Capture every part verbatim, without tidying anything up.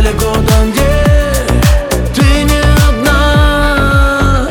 далеко, там, где ты не одна.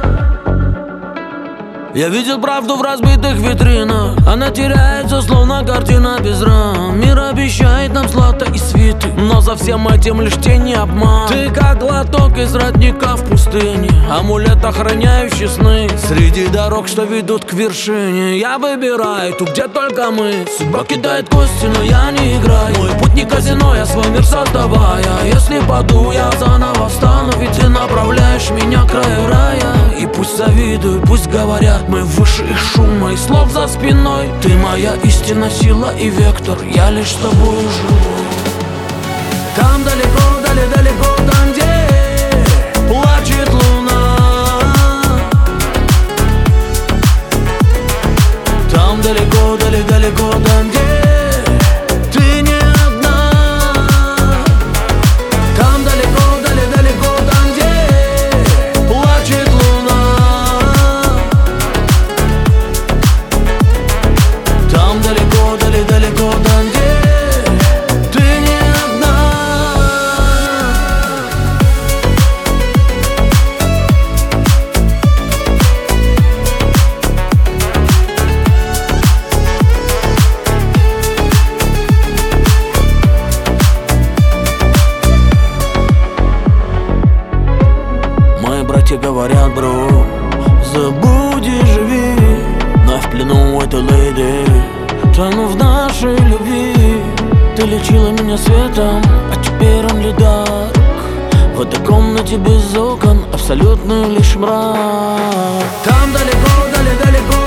Я видел правду в разбитых витринах, она теряется, словно картина без рам. Мир обещает нам злато и свиты, но за всем этим лишь тень и обман. Ты как глоток из родника в пустыне, амулет, охраняющий сны. Среди дорог, что ведут к вершине, я выбираю ту, где только мы. Судьба кидает кости, но я не играю. Мой путь не казино, я свой мир создавая. Если паду, я заново встану, ведь ты направляешь меня к краю рая. И пусть завидуют, пусть говорят, мы выше их шума и слов за спиной. Ты моя истина, сила и вектор, я лишь с тобой живу. Там далеко, далеко, далеко, там, где плачет луна. Там далеко, далеко, далеко, там, где ты не одна. Там далеко, далеко, далеко, там, где плачет луна. Там далеко, далеко, далеко, там, где ты не одна. Мои братья говорят, бро, забудь и живи. Но в плену этой леди тону в нашей любви. Ты лечила меня светом, а теперь он ледарк. В этой комнате без окон абсолютно лишь мрак. Там далеко, далеко, далеко,